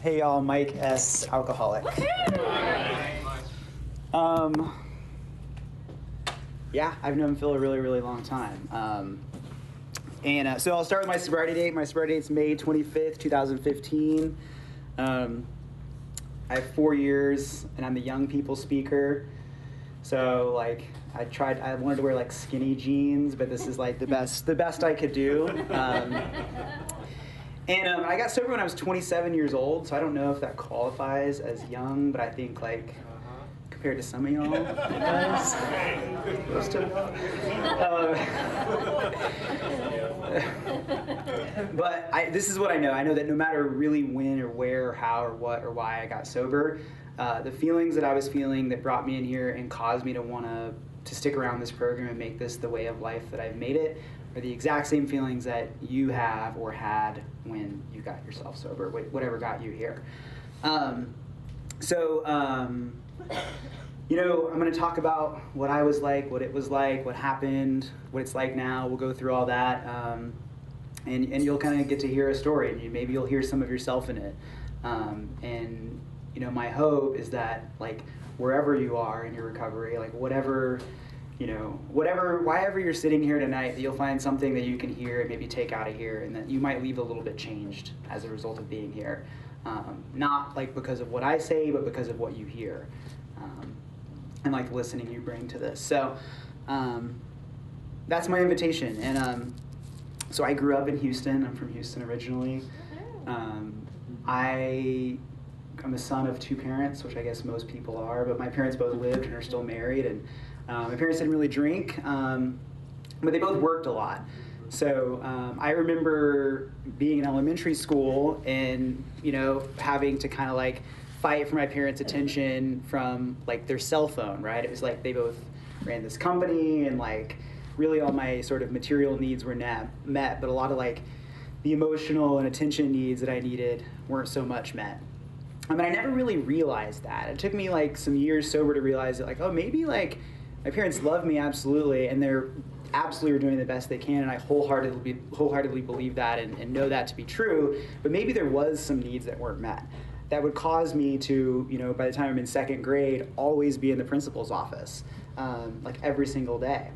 Hey y'all, Mike S. Alcoholic. Yeah, I've known Phil a really, really long time. So I'll start with my sobriety date. My sobriety date's May 25th, 2015. I have 4 years, and I'm the young people speaker. So like, I wanted to wear like skinny jeans, but this is like the best I could do. I got sober when I was 27 years old, so I don't know if that qualifies as young, but I think like compared to some of y'all, it does. Most of y'all. But this is what I know. I know that no matter really when or where or how or what or why I got sober, the feelings that I was feeling that brought me in here and caused me to want to stick around this program and make this the way of life that I've made it are the exact same feelings that you have or had when you got yourself sober, whatever got you here. I'm going to talk about what I was like, what it was like, what happened, what it's like now. We'll go through all that, and you'll kind of get to hear a story, and maybe you'll hear some of yourself in it. My hope is that, like, wherever you are in your recovery, like whatever you're sitting here tonight, that you'll find something that you can hear and maybe take out of here, and that you might leave a little bit changed as a result of being here. Not like because of what I say, but because of what you hear, and like listening you bring to this. So that's my invitation. And so I grew up in Houston. I'm from Houston originally. I'm a son of two parents, which I guess most people are, but my parents both lived and are still married, and my parents didn't really drink, but they both worked a lot. So I remember being in elementary school and, having to kind of like fight for my parents' attention from like their cell phone, right? It was like they both ran this company, and like really all my sort of material needs were met, but a lot of like the emotional and attention needs that I needed weren't so much met. I mean, I never really realized that. It took me like some years sober to realize that, like, oh, maybe like my parents love me absolutely, and they're absolutely are doing the best they can, and I wholeheartedly believe that and know that to be true. But maybe there was some needs that weren't met that would cause me to, by the time I'm in second grade, always be in the principal's office, like every single day.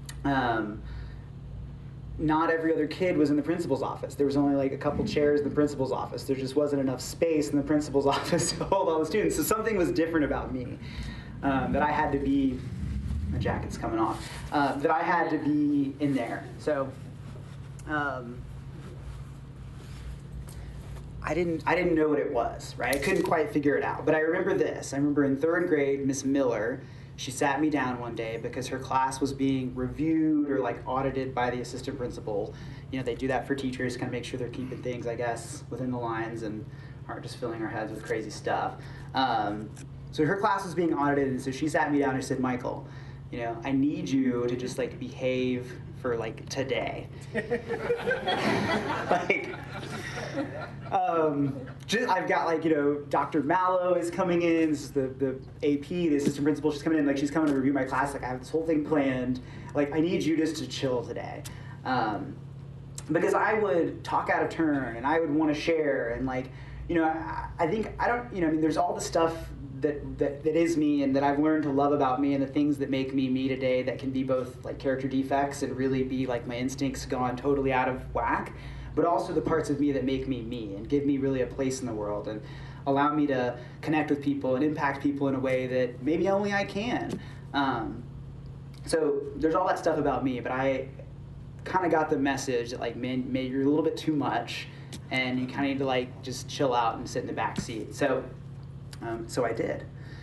Not every other kid was in the principal's office. There was only like a couple chairs in the principal's office. There just wasn't enough space in the principal's office to hold all the students. So something was different about me, that I had to be, my jacket's coming off, that I had to be in there. So I didn't know what it was, right? I couldn't quite figure it out. But I remember this. I remember in third grade, Miss Miller, she sat me down one day because her class was being reviewed or like audited by the assistant principal. They do that for teachers, kind of make sure they're keeping things, I guess, within the lines and aren't just filling our heads with crazy stuff. So her class was being audited, and so she sat me down and said, Michael, I need you to just like behave for like today. I've got like, Dr. Mallow is coming in. This is the AP, the assistant principal. She's coming in, like she's coming to review my class. Like I have this whole thing planned. Like I need you just to chill today. Because I would talk out of turn and I would want to share and like, there's all the stuff that is me and that I've learned to love about me and the things that make me me today that can be both like character defects and really be like my instincts gone totally out of whack, but also the parts of me that make me me and give me really a place in the world and allow me to connect with people and impact people in a way that maybe only I can. So there's all that stuff about me, but I kind of got the message that like, man, maybe you're a little bit too much and you kind of need to like just chill out and sit in the back seat. So I did.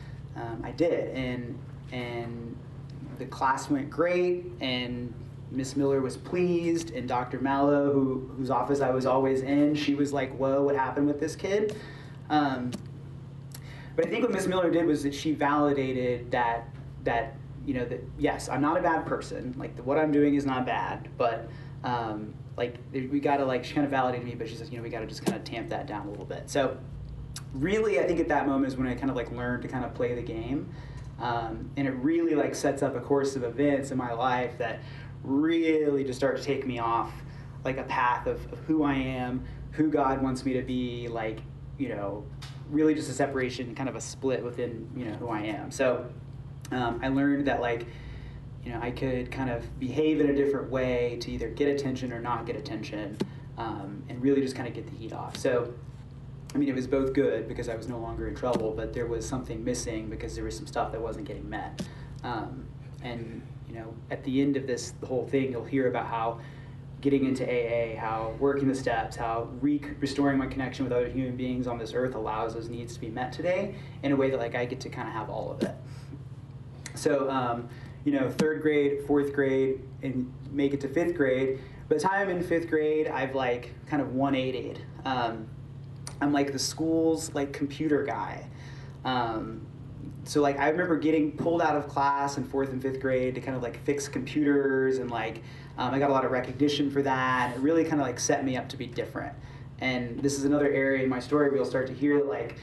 And the class went great, and Miss Miller was pleased, and Dr. Mallow, whose office I was always in, she was like, whoa, what happened with this kid? But I think what Miss Miller did was that she validated that yes, I'm not a bad person. Like what I'm doing is not bad, but we gotta like, she kind of validated me, but she says, we gotta just kind of tamp that down a little bit. So really, I think at that moment is when I kind of like learned to kind of play the game. And it really like sets up a course of events in my life that really just start to take me off like a path of who I am, who God wants me to be, like really just a separation, kind of a split within, who I am. So I learned that I could kind of behave in a different way to either get attention or not get attention, and really just kind of get the heat off. So, it was both good because I was no longer in trouble, but there was something missing because there was some stuff that wasn't getting met. And at the end of the whole thing, you'll hear about how getting into AA, how working the steps, how restoring my connection with other human beings on this earth allows those needs to be met today in a way that I get to kind of have all of it. So, third grade, fourth grade, and make it to fifth grade. By the time I'm in fifth grade, I've kind of 180'd. I'm the school's computer guy. So I remember getting pulled out of class in fourth and fifth grade to kind of fix computers, and I got a lot of recognition for that. It really kind of set me up to be different. And this is another area in my story where you'll start to hear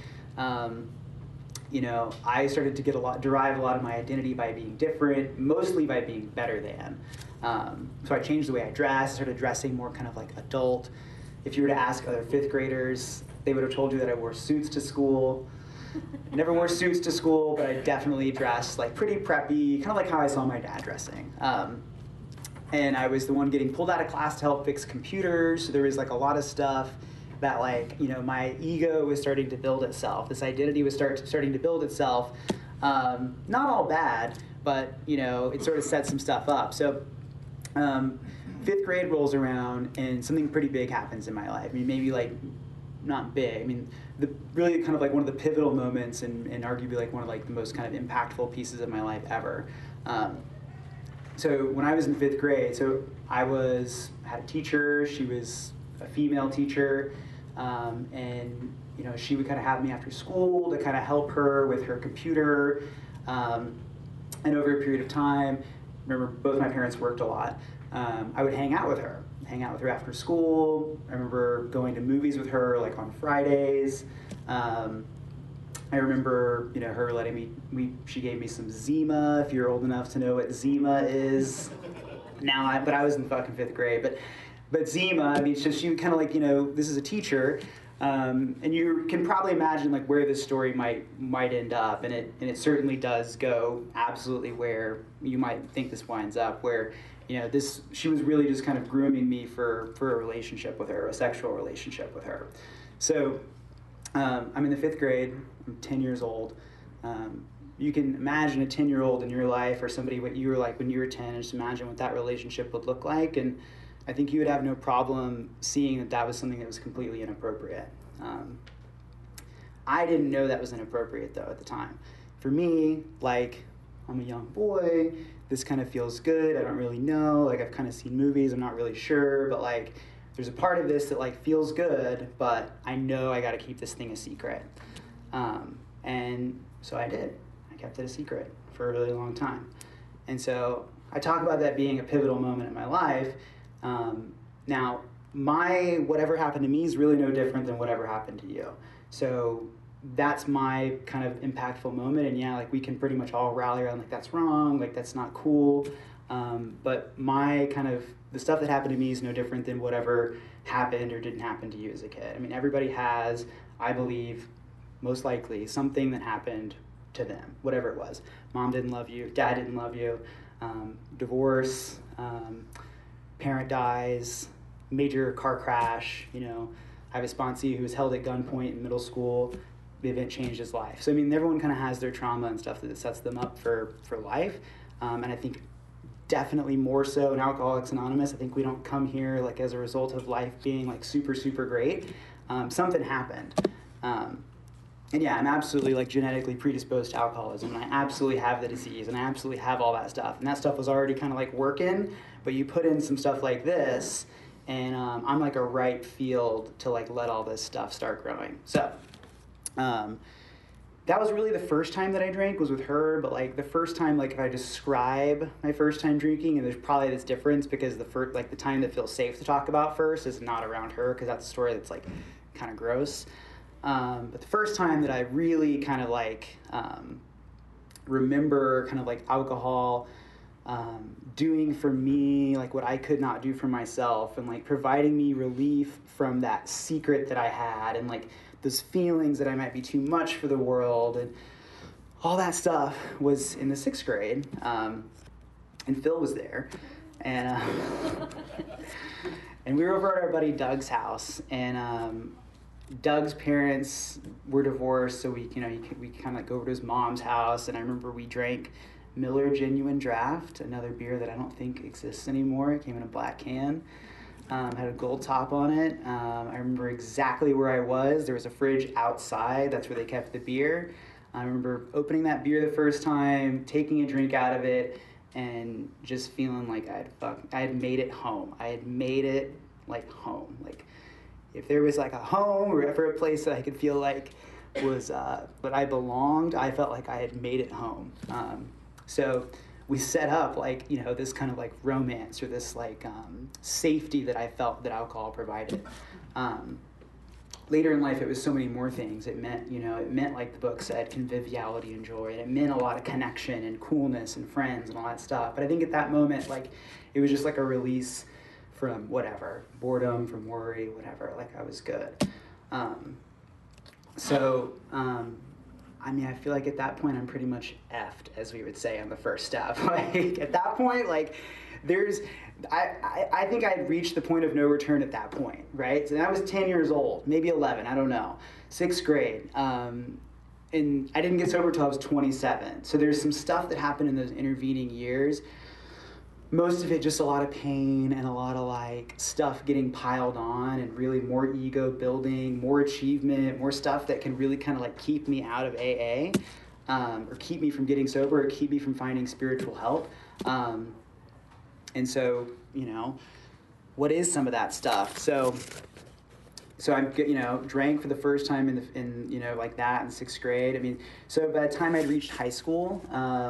I started to derive a lot of my identity by being different, mostly by being better than. So I changed the way I dressed, started dressing more kind of adult. If you were to ask other fifth graders, they would have told you that I wore suits to school. I never wore suits to school, but I definitely dressed pretty preppy, kind of how I saw my dad dressing. And I was the one getting pulled out of class to help fix computers. So there was a lot of stuff that my ego was starting to build itself. This identity was starting to build itself. Not all bad, but it sort of set some stuff up. So fifth grade rolls around and something pretty big happens in my life. Maybe not big. Really kind of one of the pivotal moments, and arguably one of the most kind of impactful pieces of my life ever. So when I was in fifth grade, so I had a teacher. She was a female teacher, and she would kind of have me after school to kind of help her with her computer. And over a period of time, remember both my parents worked a lot. I would hang out with her after school. I remember going to movies with her on Fridays. I remember her letting me. She gave me some Zima. If you're old enough to know what Zima is, but I was in fucking fifth grade. But Zima, she would kind of this is a teacher, and you can probably imagine where this story might end up, and it certainly does go absolutely where you might think this winds up, where she was really just kind of grooming me for a relationship with her, a sexual relationship with her. So I'm in the fifth grade. I'm 10 years old. You can imagine a 10-year-old in your life, or somebody what you were when you were 10, and just imagine what that relationship would look like. And I think you would have no problem seeing that was something that was completely inappropriate. I didn't know that was inappropriate, though, at the time. For me, I'm a young boy, this kind of feels good, I don't really know, I've kind of seen movies, I'm not really sure, but there's a part of this that feels good, but I know I gotta keep this thing a secret. And so I did. I kept it a secret for a really long time. And so I talk about that being a pivotal moment in my life. Now, whatever happened to me is really no different than whatever happened to you. So that's my kind of impactful moment. And we can pretty much all rally around that's wrong, that's not cool. But the stuff that happened to me is no different than whatever happened or didn't happen to you as a kid. Everybody has, I believe, most likely something that happened to them, whatever it was. Mom didn't love you, dad didn't love you, divorce, parent dies, major car crash, I have a sponsee who was held at gunpoint in middle school. The event changed his life. So, everyone kind of has their trauma and stuff that sets them up for life. And I think definitely more so in Alcoholics Anonymous. I think we don't come here as a result of life being super, super great. Something happened. And yeah, I'm absolutely genetically predisposed to alcoholism, and I absolutely have the disease, and I absolutely have all that stuff. And that stuff was already kind of working, but you put in some stuff like this, and I'm a ripe field to let all this stuff start growing. So that was really the first time that I drank was with her, but the first time, if I describe my first time drinking, and there's probably this difference because the time that feels safe to talk about first is not around her, because that's a story that's kind of gross. But the first time that I really kind of remember kind of alcohol doing for me what I could not do for myself, and providing me relief from that secret that I had, and those feelings that I might be too much for the world, and all that stuff was in the 6th grade. And Phil was there, and and we were over at our buddy Doug's house, and Doug's parents were divorced, so we kind of go over to his mom's house, and I remember we drank Miller Genuine Draft, another beer that I don't think exists anymore. It came in a black can, had a gold top on it. I remember exactly where I was. There was a fridge outside. That's where they kept the beer. I remember opening that beer the first time, taking a drink out of it, and just feeling like I had made it home. I had made it like home. Like if there was like a home or ever a place that I could feel like was that I belonged, I felt like I had made it home. So we set up like, this kind of like romance or this like safety that I felt that alcohol provided. Later in life, it was so many more things. It meant like the book said, conviviality and joy. And it meant a lot of connection and coolness and friends and all that stuff. But I think at that moment, like, it was just like a release from whatever, boredom, from worry, whatever. Like, I was good. I feel like at that point, I'm pretty much effed, as we would say on the first step. Like, at that point, like, I think I'd reached the point of no return at that point, right? So I was 10 years old, maybe 11, I don't know, 6th grade. And I didn't get sober until I was 27. So there's some stuff that happened in those intervening years. Most of it just a lot of pain and a lot of like stuff getting piled on and really more ego building, more achievement, more stuff that can really kind of like keep me out of AA, or keep me from getting sober, or keep me from finding spiritual help. And so, what is some of that stuff? So I, drank for the first time in like that in 6th grade. I mean, so by the time I'd reached high school,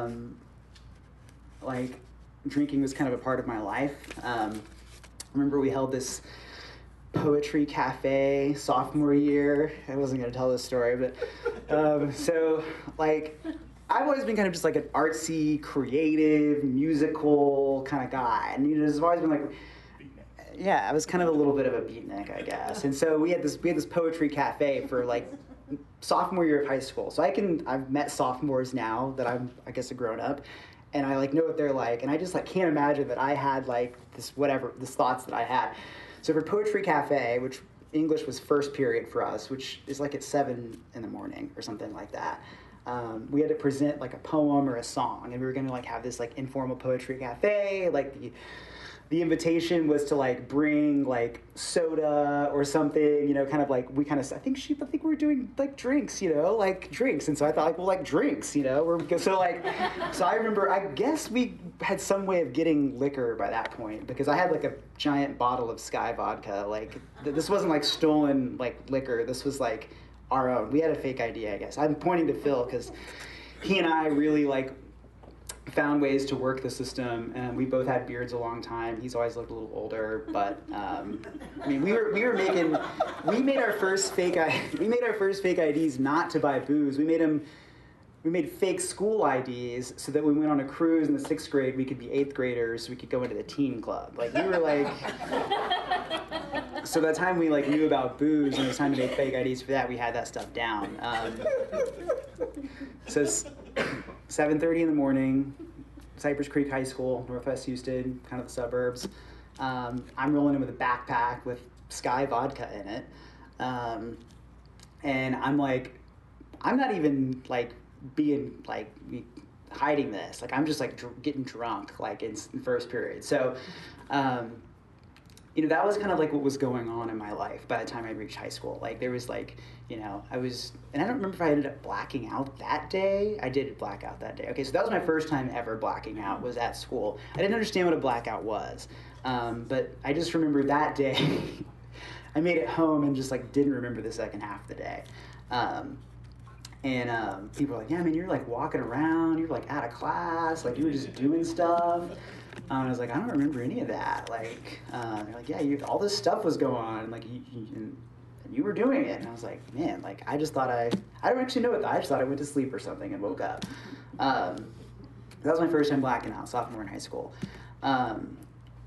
like drinking was kind of a part of my life. I remember we held this poetry cafe sophomore year. I wasn't going to tell this story, but so like, I've always been kind of just like an artsy, creative, musical kind of guy. And there's always been like, yeah, I was kind of a little bit of a beatnik, I guess. And so we had this poetry cafe for like sophomore year of high school. So I've met sophomores now that I'm, I guess, a grown up, and I like know what they're like. And I just like can't imagine that I had like this thoughts that I had. So for poetry cafe, which English was first period for us, which is like at 7 in the morning or something like that. We had to present like a poem or a song, and we were going to like have this like informal poetry cafe. Like the invitation was to like bring like soda or something, kind of like I think we were doing like drinks, like drinks. And so I thought like, well, like drinks, so I remember, I guess we had some way of getting liquor by that point, because I had like a giant bottle of Sky vodka. Like this wasn't like stolen like liquor. This was like our own. We had a fake ID, I guess. I'm pointing to Phil because he and I really like found ways to work the system, and we both had beards a long time. He's always looked a little older, but I mean, we made our first fake IDs not to buy booze. We made fake school IDs so that when we went on a cruise in the 6th grade, we could be 8th graders. So we could go into the teen club. Like we were like. So by the time we like knew about booze and it was time to make fake IDs for that, we had that stuff down. So it's 7:30 in the morning, Cypress Creek High School, Northwest Houston, kind of the suburbs. I'm rolling in with a backpack with Sky vodka in it, and I'm like, I'm not even like being like hiding this. Like I'm just like getting drunk like in first period. So. That was kind of like what was going on in my life by the time I reached high school. Like there was like, and I don't remember if I ended up blacking out that day. I did black out that day. Okay, so that was my first time ever blacking out, was at school. I didn't understand what a blackout was, but I just remember that day, I made it home and just like didn't remember the second half of the day. And people were like, yeah, man, you're like walking around, you're like out of class, like you were just doing stuff. I was like, I don't remember any of that. Like, they're like, yeah, all this stuff was going on, like, and you were doing it. And I was like, man, like, I just thought I don't actually know what, I just thought I went to sleep or something and woke up. That was my first time blacking out, sophomore in high school.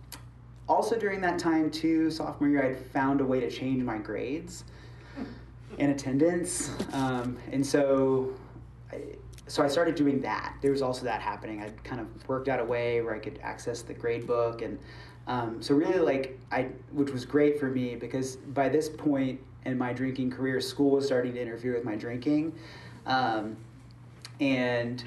Also during that time, too, sophomore year, I'd found a way to change my grades. in attendance. And so I started doing that. There was also that happening. I kind of worked out a way where I could access the grade book, and so really which was great for me, because by this point in my drinking career, school was starting to interfere with my drinking, and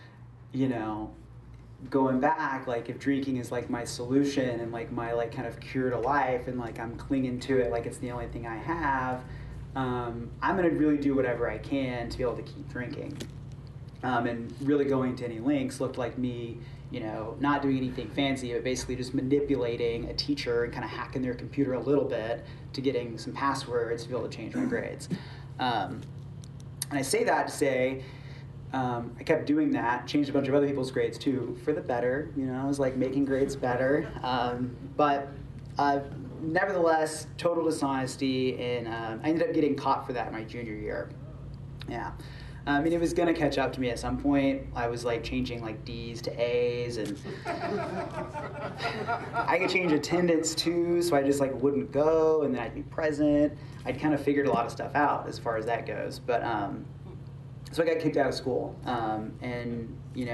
going back, like if drinking is like my solution and like my like kind of cure to life, and like I'm clinging to it like it's the only thing I have, I'm gonna really do whatever I can to be able to keep drinking. And really going to any lengths looked like me, not doing anything fancy, but basically just manipulating a teacher and kind of hacking their computer a little bit to getting some passwords to be able to change my grades. And I say that to say, I kept doing that, changed a bunch of other people's grades too, for the better. I was like making grades better. But nevertheless, total dishonesty, and I ended up getting caught for that my junior year. Yeah. It was going to catch up to me at some point. I was like changing like D's to A's, and I could change attendance too, so I just like wouldn't go, and then I'd be present. I'd kind of figured a lot of stuff out as far as that goes. But so I got kicked out of school, and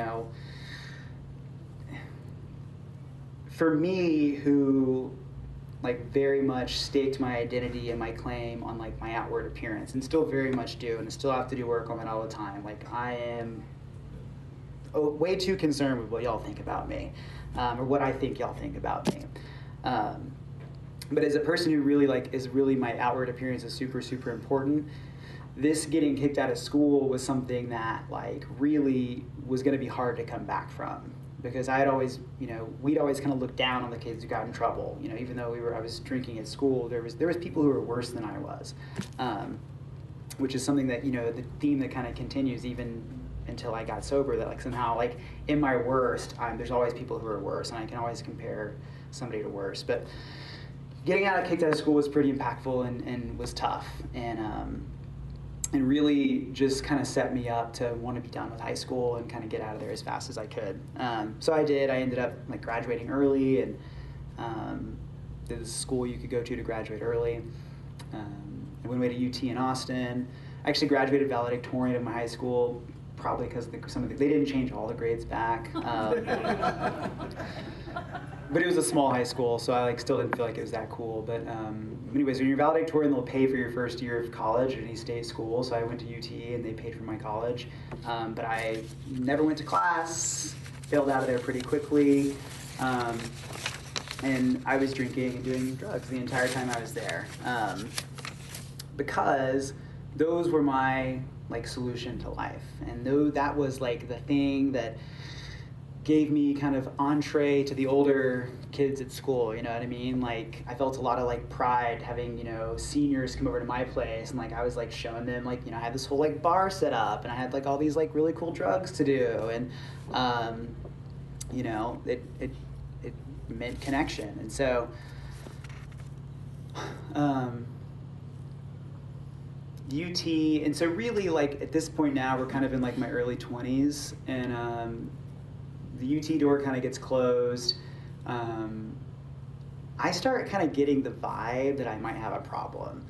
for me, who like very much staked my identity and my claim on like my outward appearance, and still very much do, and still have to do work on it all the time. Like I am way too concerned with what y'all think about me, or what I think y'all think about me. But as a person who really is really, my outward appearance is super, super important. This getting kicked out of school was something that like really was going to be hard to come back from, because I had always, we'd always kind of looked down on the kids who got in trouble. Even though I was drinking at school, there was people who were worse than I was, which is something that the theme that kind of continues even until I got sober. That like somehow like in my worst, there's always people who are worse, and I can always compare somebody to worse. But getting kicked out of school was pretty impactful and was tough, and really just kind of set me up to want to be done with high school and kind of get out of there as fast as I could. So I did. I ended up like graduating early, and there's a school you could go to graduate early. I went away to UT in Austin. I actually graduated valedictorian of my high school, probably because they didn't change all the grades back. But it was a small high school, so I still didn't feel like it was that cool. But anyways, when you're valedictorian, they'll pay for your first year of college at any state school. So I went to UT, and they paid for my college. But I never went to class, failed out of there pretty quickly. And I was drinking and doing drugs the entire time I was there. Because those were my solution to life. And that was the thing that gave me kind of entree to the older kids at school, you know what I mean? I felt a lot of pride having, seniors come over to my place, and I was showing them I had this whole bar set up, and I had all these really cool drugs to do, and it meant connection. And so UT, and so really at this point now we're kind of in my early 20s, and the UT door kind of gets closed. I start kind of getting the vibe that I might have a problem.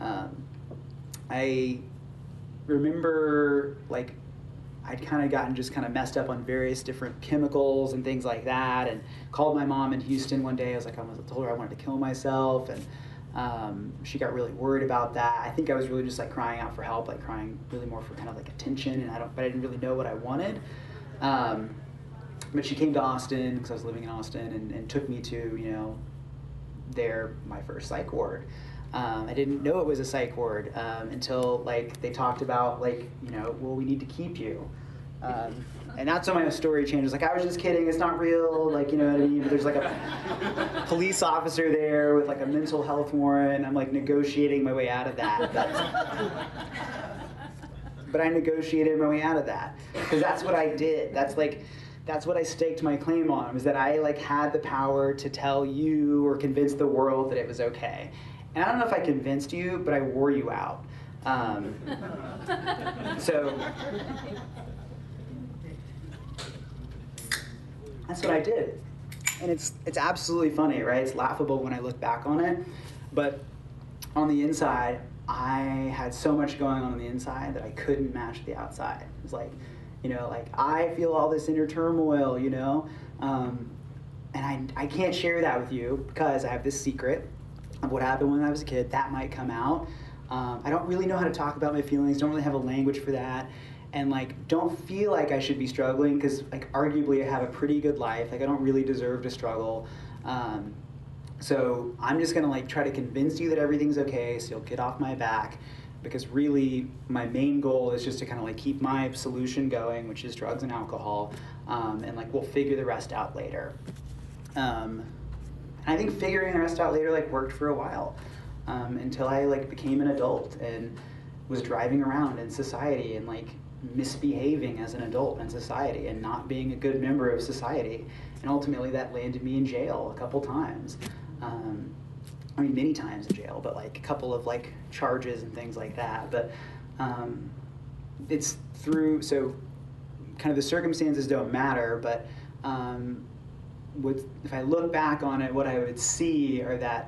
I remember I'd kind of gotten just kind of messed up on various different chemicals and things like that, and called my mom in Houston one day. I told her I wanted to kill myself, and she got really worried about that. I think I was really just crying out for help, crying really more for kind of attention, and but I didn't really know what I wanted. But she came to Austin, because I was living in Austin, and took me to, my first psych ward. I didn't know it was a psych ward until, they talked about, well, we need to keep you. And that's when my story changes. I was just kidding, it's not real, you know what I mean? But there's, a police officer there with, a mental health warrant. I'm, negotiating my way out of that. But I negotiated my way out of that. Because that's what I did. That's what I staked my claim on, was that I had the power to tell you or convince the world that it was okay. And I don't know if I convinced you, but I wore you out. So that's what I did. And it's absolutely funny, right? It's laughable when I look back on it. But on the inside, I had so much going on the inside that I couldn't match the outside. It was like, like I feel all this inner turmoil, and I can't share that with you because I have this secret of what happened when I was a kid. That might come out. I don't really know how to talk about my feelings, don't really have a language for that, and don't feel like I should be struggling because arguably I have a pretty good life. I don't really deserve to struggle. So I'm just gonna try to convince you that everything's okay so you'll get off my back, because really my main goal is just to kind of keep my solution going, which is drugs and alcohol, and we'll figure the rest out later. And I think figuring the rest out later worked for a while, until I became an adult and was driving around in society and misbehaving as an adult in society and not being a good member of society, and ultimately that landed me in jail a couple times. I mean, many times in jail, but a couple of charges and things like that. But it's through, so kind of the circumstances don't matter, but if I look back on it, what I would see are that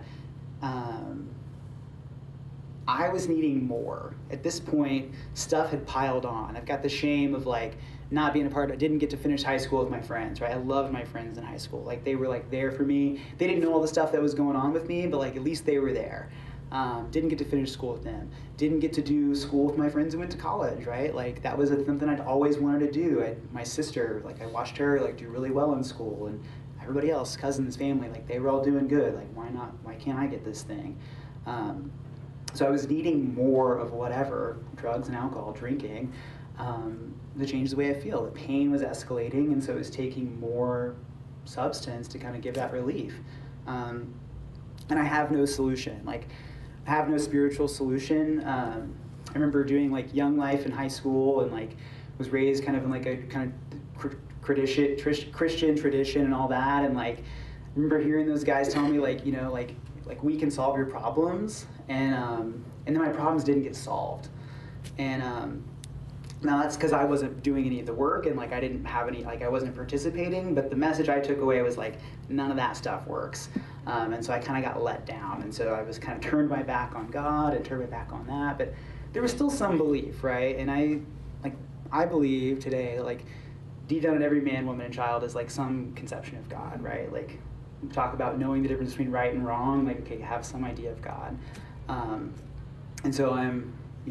I was needing more. At this point, stuff had piled on. I've got the shame of not being a part of, I didn't get to finish high school with my friends, right? I loved my friends in high school. They were there for me. They didn't know all the stuff that was going on with me, but at least they were there. Didn't get to finish school with them. Didn't get to do school with my friends who went to college, right? That was something I'd always wanted to do. My sister, I watched her do really well in school, and everybody else, cousins, family, they were all doing good. Why not? Why can't I get this thing? So I was needing more of whatever, drugs and alcohol, drinking, to change the way I feel. The pain was escalating, and so it was taking more substance to kind of give that relief. And I have no solution. I have no spiritual solution. I remember doing Young Life in high school, and was raised kind of in a kind of Christian tradition and all that. And I remember hearing those guys tell me we can solve your problems, and then my problems didn't get solved. And now that's because I wasn't doing any of the work, and I didn't have any, I wasn't participating, but the message I took away was none of that stuff works. And so I kind of got let down, and so I was kind of turned my back on God and turned my back on that, but there was still some belief, right? And I believe today, deep down in every man, woman, and child is some conception of God, right? We talk about knowing the difference between right and wrong, okay, you have some idea of God. And so I'm,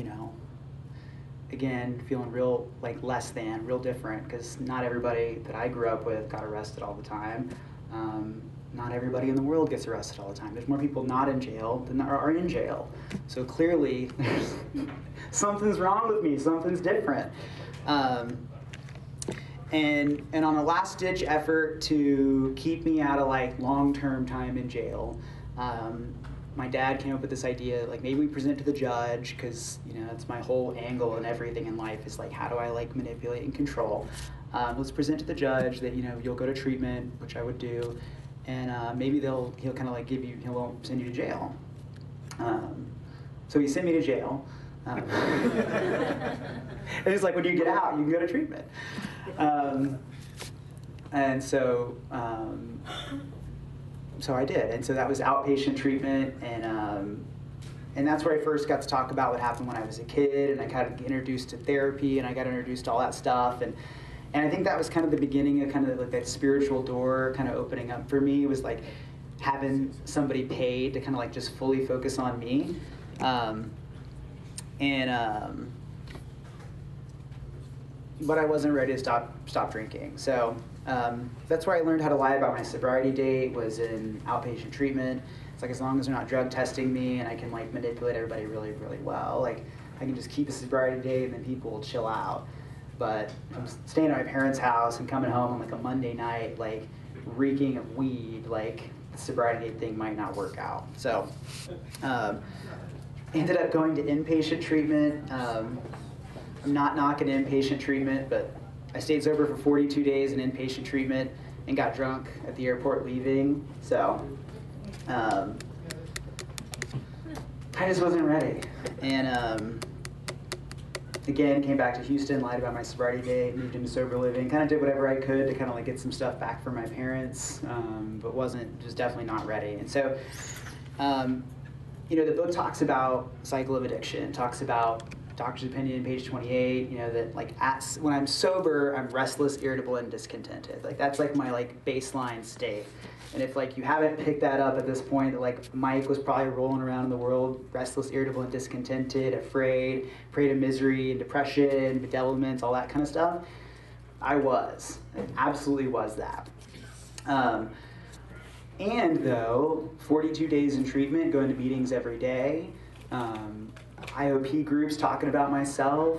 again, feeling real less than, real different, because not everybody that I grew up with got arrested all the time. Not everybody in the world gets arrested all the time. There's more people not in jail than are in jail. So clearly, something's wrong with me, something's different. And on a last-ditch effort to keep me out of long-term time in jail, my dad came up with this idea, maybe we present to the judge, because that's my whole angle and everything in life is how do I manipulate and control. Let's present to the judge that you'll go to treatment, which I would do, and maybe he'll kind of he won't send you to jail. So he sent me to jail. And he's when you get out, you can go to treatment. And so I did, and so that was outpatient treatment, and that's where I first got to talk about what happened when I was a kid, and I kind of got introduced to therapy, and I got introduced to all that stuff, and I think that was kind of the beginning of kind of that spiritual door kind of opening up for me. It was having somebody paid to kind of just fully focus on me, but I wasn't ready to stop drinking. So that's where I learned how to lie about my sobriety date, was in outpatient treatment. It's as long as they're not drug testing me and I can manipulate everybody really, really well, I can just keep a sobriety date and then people will chill out. But I'm staying at my parents' house and coming home on a Monday night, reeking of weed, the sobriety date thing might not work out. So ended up going to inpatient treatment. I'm not knocking inpatient treatment, but I stayed sober for 42 days in inpatient treatment and got drunk at the airport leaving. So I just wasn't ready. And again, came back to Houston, lied about my sobriety date, moved into sober living, kind of did whatever I could to kind of get some stuff back from my parents, but just definitely not ready. And so the book talks about cycle of addiction, talks about doctor's opinion, page 28, that like when I'm sober, I'm restless, irritable, and discontented. Like that's like my like baseline state. And if like you haven't picked that up at this point, that like Mike was probably rolling around in the world, restless, irritable, and discontented, afraid, prey to misery and depression, bedevilments, all that kind of stuff. I absolutely was that. And though 42 days in treatment, going to meetings every day, IOP groups talking about myself,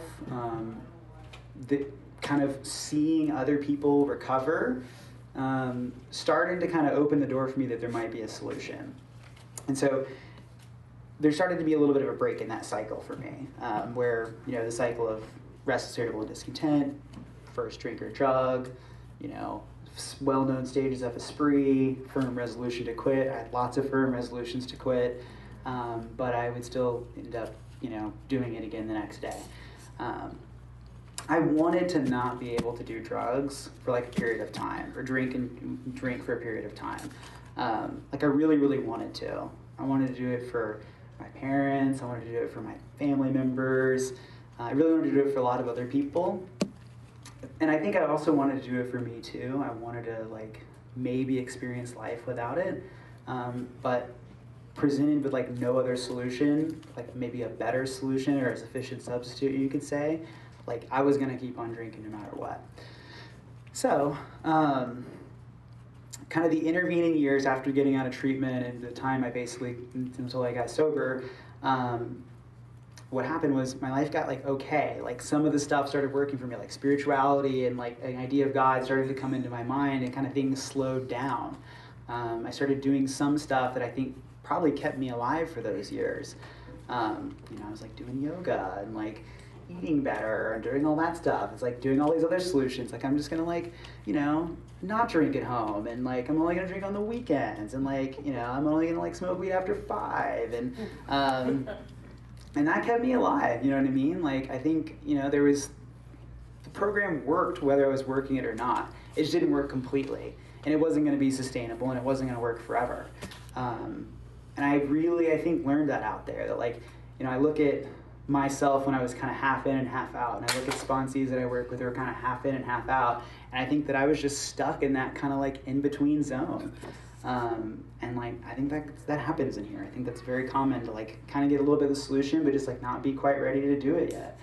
kind of seeing other people recover, starting to kind of open the door for me that there might be a solution. And so there started to be a little bit of a break in that cycle for me, where, the cycle of restless, irritable, and discontent, first drink or drug, well-known stages of a spree, firm resolution to quit. I had lots of firm resolutions to quit, but I would still end up, doing it again the next day. I wanted to not be able to do drugs for like a period of time, or drink for a period of time. Like I really, really wanted to. I wanted to do it for my parents. I wanted to do it for my family members. I really wanted to do it for a lot of other people. And I think I also wanted to do it for me too. I wanted to like maybe experience life without it, but presented with like no other solution, like maybe a better solution or a sufficient substitute, you could say, like I was gonna keep on drinking no matter what. So, kind of the intervening years after getting out of treatment and the time until I got sober, what happened was my life got like okay. Like some of the stuff started working for me, like spirituality and like an idea of God started to come into my mind, and kind of things slowed down. I started doing some stuff that I think probably kept me alive for those years. I was like doing yoga and like eating better and doing all that stuff. It's like doing all these other solutions. Like I'm just gonna like, not drink at home, and like I'm only gonna drink on the weekends, and like, I'm only gonna like smoke weed after 5, and that kept me alive, you know what I mean? Like, I think, the program worked whether I was working it or not. It just didn't work completely. And it wasn't going to be sustainable, and it wasn't going to work forever. And I really, I think, learned that out there. That, like, I look at myself when I was kind of half in and half out. And I look at sponsees that I work with who are kind of half in and half out. And I think that I was just stuck in that kind of, like, in-between zone. And like I think that happens in here. I think that's very common to like kind of get a little bit of the solution, but just like not be quite ready to do it yet.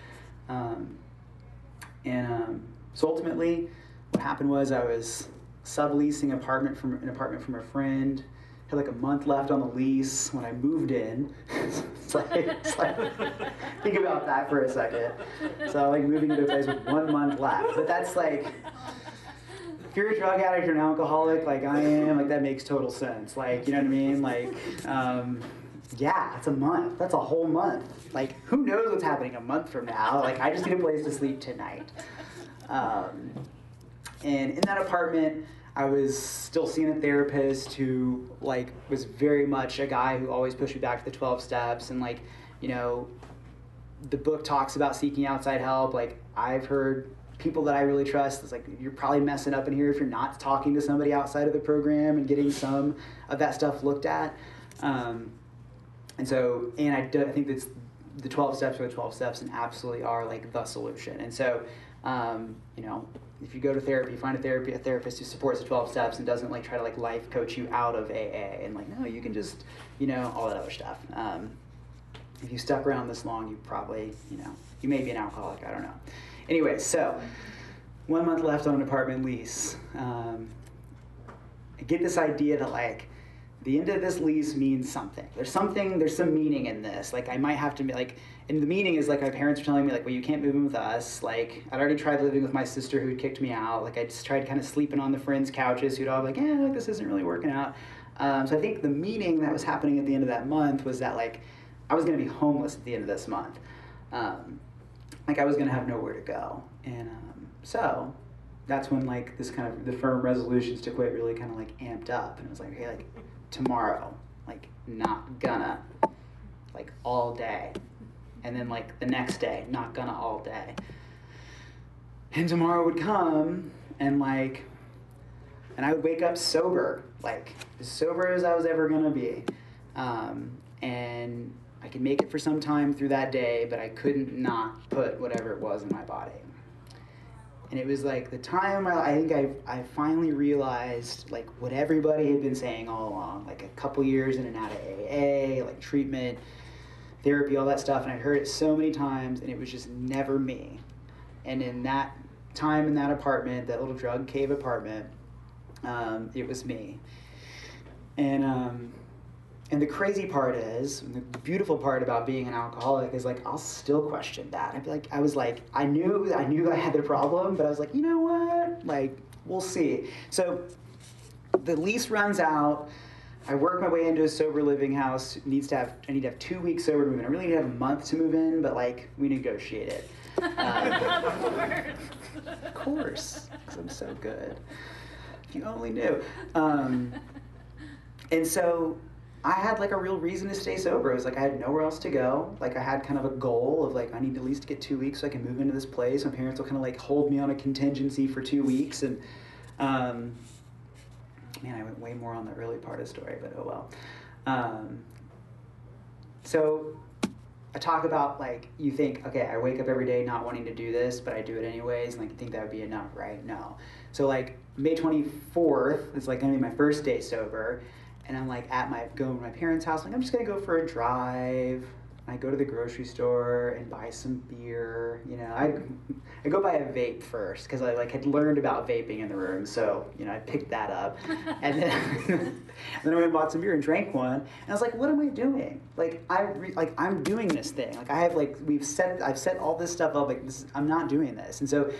So ultimately, what happened was I was subleasing an apartment from a friend. Had like a month left on the lease when I moved in. it's like think about that for a second. So like moving into a place with 1 month left, but that's like. If you're a drug addict or an alcoholic, like I am, like that makes total sense. Like, you know what I mean? Like, yeah, it's a month. That's a whole month. Like, who knows what's happening a month from now? Like, I just need a place to sleep tonight. And in that apartment, I was still seeing a therapist who, like, was very much a guy who always pushed me back to the 12 steps. And, like, the book talks about seeking outside help. Like, I've heard people that I really trust, it's like, you're probably messing up in here if you're not talking to somebody outside of the program and getting some of that stuff looked at. I think that's the 12 steps are the 12 steps and absolutely are like the solution. And so, if you go to therapy, find a therapist who supports the 12 steps and doesn't like try to like life coach you out of AA and like, no, you can just, all that other stuff. If you stuck around this long, you probably, you may be an alcoholic, I don't know. Anyway, so 1 month left on an apartment lease. I get this idea that like the end of this lease means something. There's some meaning in this. Like I might have to be like, and the meaning is like my parents were telling me like, well, you can't move in with us. Like I'd already tried living with my sister who had kicked me out. Like I just tried kind of sleeping on the friends' couches who'd all be like, like this isn't really working out. So I think the meaning that was happening at the end of that month was that like I was gonna be homeless at the end of this month. Like I was gonna have nowhere to go, and so that's when like this kind of the firm resolutions to quit really kind of like amped up, and it was like, okay, like tomorrow, like not gonna, like all day, and then like the next day, not gonna all day, and tomorrow would come, and I would wake up sober, like as sober as I was ever gonna be, and I could make it for some time through that day, but I couldn't not put whatever it was in my body. And it was like the time I think I finally realized like what everybody had been saying all along, like a couple years in and out of AA, like treatment, therapy, all that stuff, and I'd heard it so many times, and it was just never me. And in that time in that apartment, that little drug cave apartment, it was me. And the crazy part is, and the beautiful part about being an alcoholic is like I'll still question that. I'd be like, I knew I had the problem, but I was like, you know what? Like, we'll see. So the lease runs out. I work my way into a sober living house. I need to have 2 weeks sober to move in. I really need to have a month to move in, but like we negotiate it. Of course, because I'm so good. If you only knew. And so I had like a real reason to stay sober. It was like I had nowhere else to go. Like I had kind of a goal of like I need to at least get 2 weeks so I can move into this place. My parents will kind of like hold me on a contingency for 2 weeks. And man, I went way more on the early part of the story, but oh well. So I talk about like you think, okay, I wake up every day not wanting to do this, but I do it anyways, and like you think that would be enough, right? No. So like May 24th is like gonna be my first day sober. And I'm like going to my parents' house, like I'm just gonna go for a drive. I go to the grocery store and buy some beer. You know, I go buy a vape first because I like had learned about vaping in the room, so you know I picked that up, and then then I went and bought some beer and drank one. And I was like, what am I doing? Like I'm doing this thing. Like I have like I've set all this stuff up. Like I'm not doing this, and so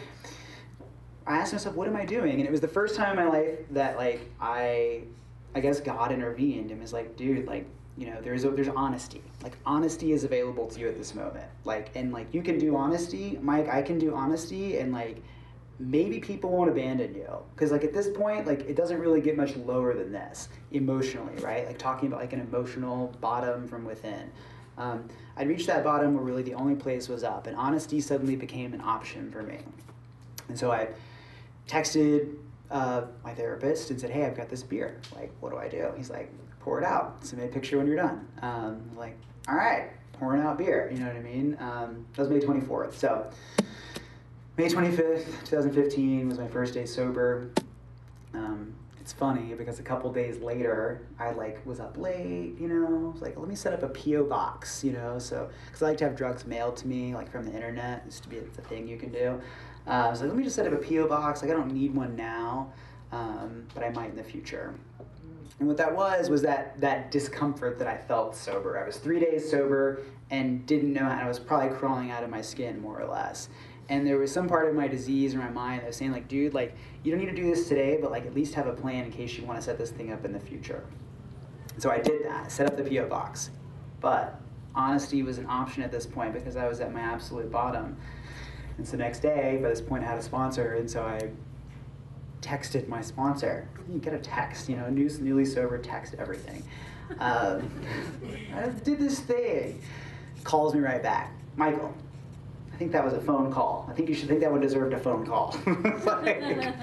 I asked myself, what am I doing? And it was the first time in my life that like I guess God intervened and was like, dude, like, you know, there's honesty. Like, honesty is available to you at this moment. Like, and like, you can do honesty, Mike, I can do honesty, and like, maybe people won't abandon you. Because like, at this point, like, it doesn't really get much lower than this, emotionally, right? Like, talking about like an emotional bottom from within. I'd reached that bottom where really the only place was up, and honesty suddenly became an option for me. And so I texted my therapist and said, hey, I've got this beer. Like, what do I do? He's like, pour it out. Send me a picture when you're done. Like, all right, pouring out beer. You know what I mean? That was May 24th. So May 25th, 2015 was my first day sober. It's funny because a couple days later, I like was up late, you know, I was like, let me set up a P.O. box, you know, so, because I like to have drugs mailed to me, like from the internet. It used to be the thing you can do. I was like, let me just set up a P.O. box. Like, I don't need one now, but I might in the future. And what that was that discomfort that I felt sober. I was 3 days sober and didn't know, and I was probably crawling out of my skin, more or less. And there was some part of my disease or my mind that was saying, like, dude, like, you don't need to do this today, but, like, at least have a plan in case you want to set this thing up in the future. So I did that, set up the P.O. box. But honesty was an option at this point because I was at my absolute bottom. And so next day, by this point, I had a sponsor, and so I texted my sponsor. You get a text, you know, newly sober, text everything. I did this thing. Calls me right back. Michael, I think that was a phone call. I think you should think that one deserved a phone call. Like,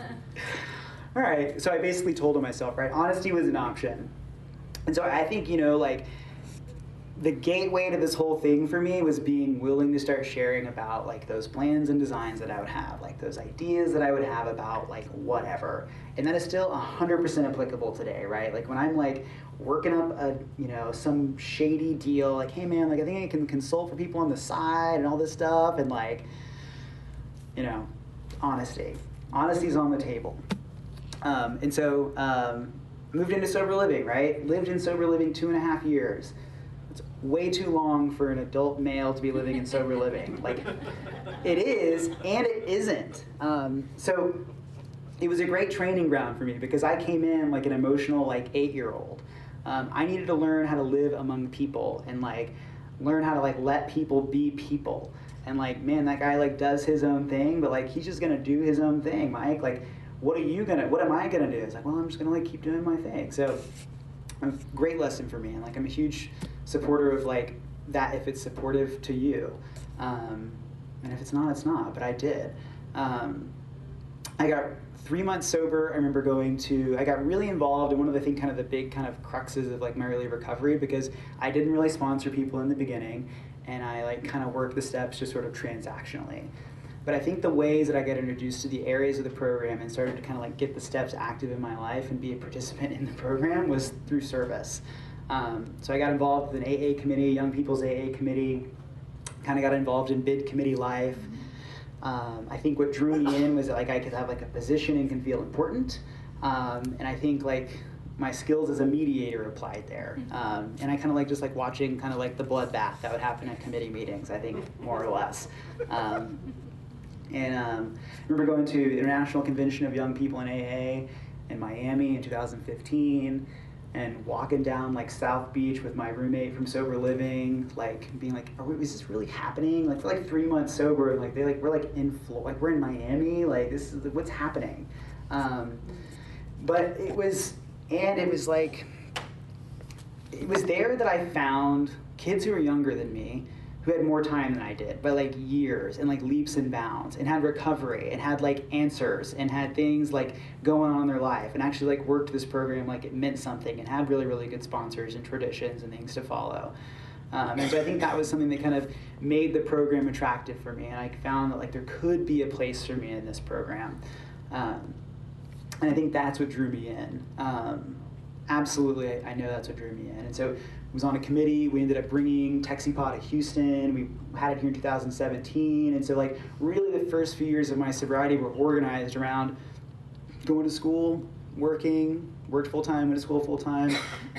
all right, so I basically told him myself, right, honesty was an option. And so I think, you know, like, the gateway to this whole thing for me was being willing to start sharing about like those plans and designs that I would have, like those ideas that I would have about like whatever. And that is still 100% applicable today, right? Like when I'm like working up a, you know, some shady deal, like, hey man, like I think I can consult for people on the side and all this stuff, and like, you know, honesty. Honesty's on the table. And so moved into sober living, right? Lived in sober living 2.5 years. It's way too long for an adult male to be living in sober living. Like, it is, and it isn't. So it was a great training ground for me because I came in like an emotional, like, 8-year-old. I needed to learn how to live among people and, like, learn how to, like, let people be people. And, like, man, that guy, like, does his own thing, but, like, he's just going to do his own thing, Mike. Like, what am I going to do? It's like, well, I'm just going to, like, keep doing my thing. So a great lesson for me. And, like, I'm a huge supporter of like that if it's supportive to you, and if it's not, it's not. But I did. I got 3 months sober. I remember I got really involved in one of the big kind of cruxes of like my early recovery, because I didn't really sponsor people in the beginning, and I like kind of worked the steps just sort of transactionally. But I think the ways that I got introduced to the areas of the program and started to kind of like get the steps active in my life and be a participant in the program was through service. So I got involved with an AA committee, Young People's AA committee, kind of got involved in bid committee life. I think what drew me in was that like I could have like a position and can feel important. And I think like my skills as a mediator applied there. And I kind of like just like watching kind of like the bloodbath that would happen at committee meetings, I think, more or less. I remember going to the International Convention of Young People in AA in Miami in 2015, and walking down like South Beach with my roommate from Sober Living, like being like, is this really happening? Like for like 3 months sober, and like we're like in Florida, like we're in Miami, like this is what's happening. But it was like, it was there that I found kids who were younger than me, who had more time than I did, by like years and like leaps and bounds, and had recovery and had like answers and had things like going on in their life, and actually like worked this program like it meant something, and had really, really good sponsors and traditions and things to follow. And so I think that was something that kind of made the program attractive for me, and I found that like there could be a place for me in this program. And I think that's what drew me in. Absolutely, I know that's what drew me in. And so I was on a committee. We ended up bringing TexiPod to Houston. We had it here in 2017. And so like really the first few years of my sobriety were organized around going to school, worked full-time, went to school full-time,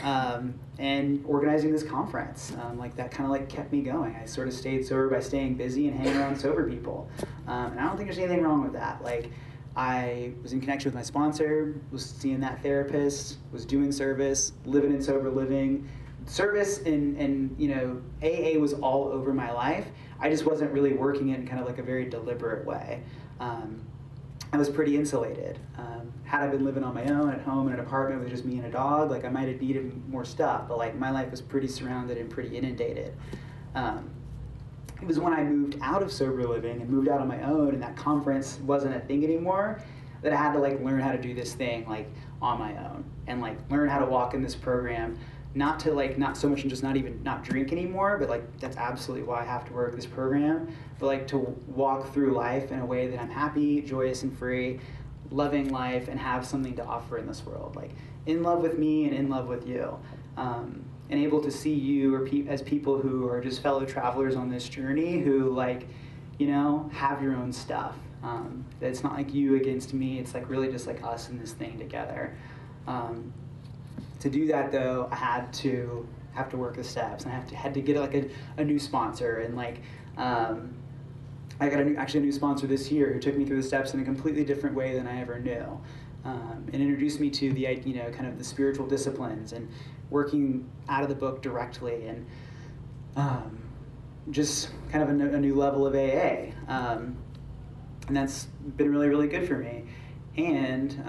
and organizing this conference. Like that kind of like kept me going. I sort of stayed sober by staying busy and hanging around sober people. And I don't think there's anything wrong with that. Like, I was in connection with my sponsor, was seeing that therapist, was doing service, living in Sober Living. Service and you know, AA was all over my life. I just wasn't really working it in kind of like a very deliberate way. I was pretty insulated. Had I been living on my own at home in an apartment with just me and a dog, like I might have needed more stuff, but like my life was pretty surrounded and pretty inundated. It was when I moved out of Sober Living and moved out on my own, and that conference wasn't a thing anymore, that I had to like learn how to do this thing like on my own, and like learn how to walk in this program, not so much and just not drink anymore, but like that's absolutely why I have to work this program, but like to walk through life in a way that I'm happy, joyous, and free, loving life, and have something to offer in this world, like in love with me and in love with you. And able to see you as people who are just fellow travelers on this journey, who like, you know, have your own stuff. That it's not like you against me, it's like really just like us in this thing together. To do that though, I had to work the steps, and I had to get like a new sponsor, and like I got actually a new sponsor this year who took me through the steps in a completely different way than I ever knew, and introduced me to the, you know, kind of the spiritual disciplines and working out of the book directly, and just kind of a new level of AA, and that's been really, really good for me. And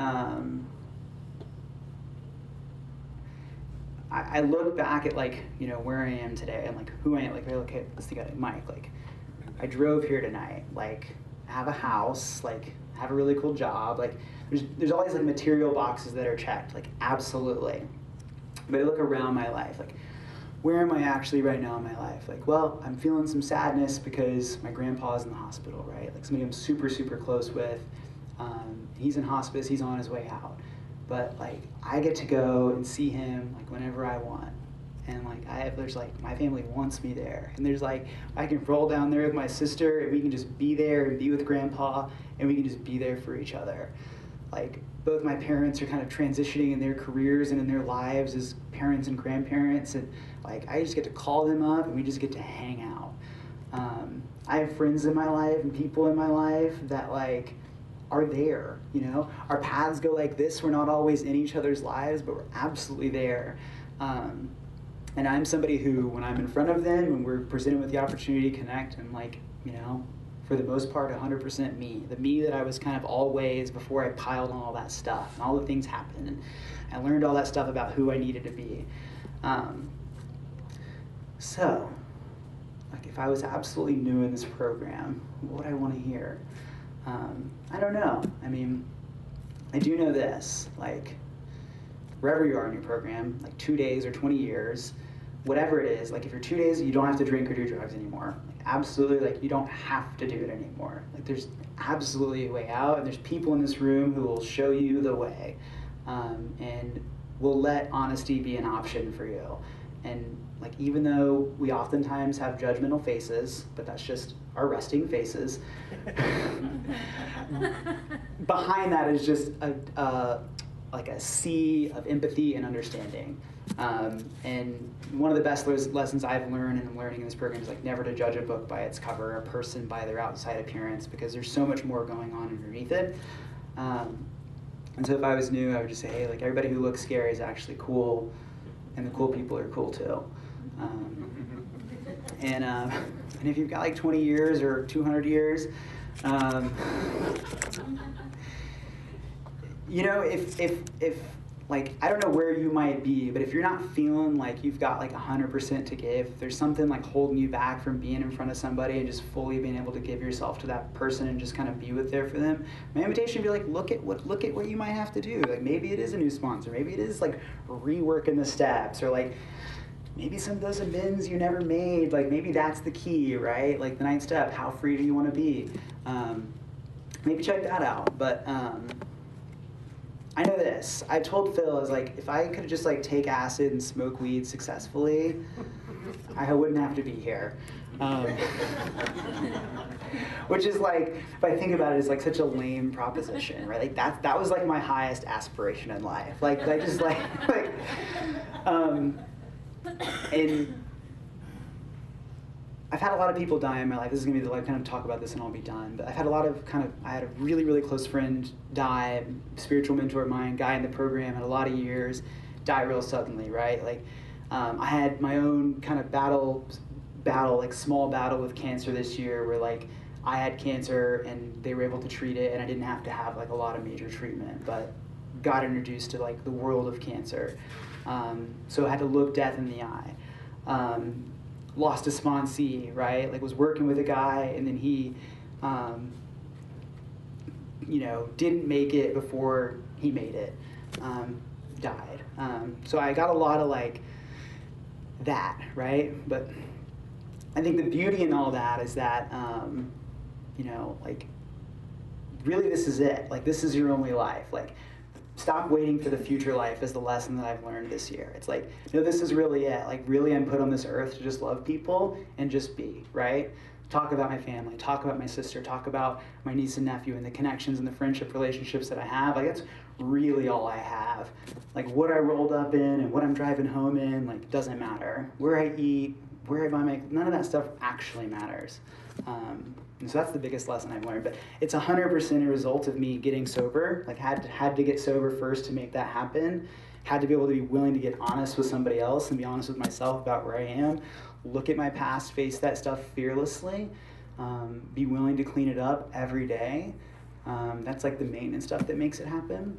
I look back at like, you know, where I am today and like who I am. Like I look at, let's think of Mike. Like I drove here tonight. Like I have a house. Like I have a really cool job. Like there's all these like material boxes that are checked. Like absolutely. But I look around my life. Like where am I actually right now in my life? Like, well, I'm feeling some sadness because my grandpa's in the hospital, right? Like somebody I'm super, super close with. He's in hospice. He's on his way out. But like I get to go and see him like whenever I want, and like there's like my family wants me there, and there's like I can roll down there with my sister, and we can just be there and be with Grandpa, and we can just be there for each other. Like both my parents are kind of transitioning in their careers and in their lives as parents and grandparents, and like I just get to call them up and we just get to hang out. I have friends in my life and people in my life that like are there, you know? Our paths go like this. We're not always in each other's lives, but we're absolutely there. And I'm somebody who, when I'm in front of them, when we're presented with the opportunity to connect, I'm like, you know, for the most part, 100% me. The me that I was kind of always before I piled on all that stuff, and all the things happened, and I learned all that stuff about who I needed to be. So, like if I was absolutely new in this program, what would I want to hear? I don't know. I mean, I do know this, like, wherever you are in your program, like 2 days or 20 years, whatever it is, like if you're 2 days, you don't have to drink or do drugs anymore. Like, absolutely, like you don't have to do it anymore. Like there's absolutely a way out, and there's people in this room who will show you the way, and will let honesty be an option for you. And like even though we oftentimes have judgmental faces, but that's just our resting faces, behind that is just like a sea of empathy and understanding. And one of the best lessons I've learned and I'm learning in this program is like never to judge a book by its cover, a person by their outside appearance, because there's so much more going on underneath it. And so if I was new, I would just say, hey, like everybody who looks scary is actually cool, and the cool people are cool too. And if you've got like 20 years or 200 years, you know, if like, I don't know where you might be, but if you're not feeling like you've got like 100% to give, if there's something like holding you back from being in front of somebody and just fully being able to give yourself to that person and just kind of be with there for them, my invitation would be like, look at what you might have to do. Like maybe it is a new sponsor, maybe it is like reworking the steps, or like maybe some of those amends you never made, like maybe that's the key, right? Like the 9th step, how free do you want to be? Maybe check that out. But I know this. I told Phil, I was like, if I could just like take acid and smoke weed successfully, I wouldn't have to be here. Which is like, if I think about it, it's like such a lame proposition, right? Like that was like my highest aspiration in life. Like just like and I've had a lot of people die in my life. This is gonna be the like kind of talk about this and I'll be done. But I've had a lot of I had a really, really close friend die, spiritual mentor of mine, guy in the program, had a lot of years, die real suddenly, right? Like I had my own kind of battle, like small battle with cancer this year where like I had cancer and they were able to treat it and I didn't have to have like a lot of major treatment, but got introduced to like the world of cancer. So I had to look death in the eye. Lost a sponsee, right? Like was working with a guy and then he, you know, didn't make it before he made it, died. So I got a lot of like that, right? But I think the beauty in all that is that, you know, like really this is it. Like this is your only life. Like stop waiting for the future life is the lesson that I've learned this year. It's like, no, this is really it. Like really I'm put on this earth to just love people and just be, right? Talk about my family, talk about my sister, talk about my niece and nephew and the connections and the friendship relationships that I have. Like that's really all I have. Like what I rolled up in and what I'm driving home in, like doesn't matter. Where I eat, where I buy my, none of that stuff actually matters. And so that's the biggest lesson I've learned. But it's 100% a result of me getting sober. Like had to get sober first to make that happen. Had to be able to be willing to get honest with somebody else and be honest with myself about where I am. Look at my past, face that stuff fearlessly. Be willing to clean it up every day. That's like the maintenance stuff that makes it happen.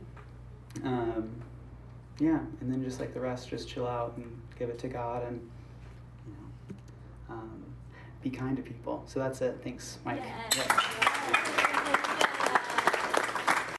Yeah, and then just like the rest, just chill out and give it to God and, you know, be kind to people. So that's it. Thanks, Mike. Yeah.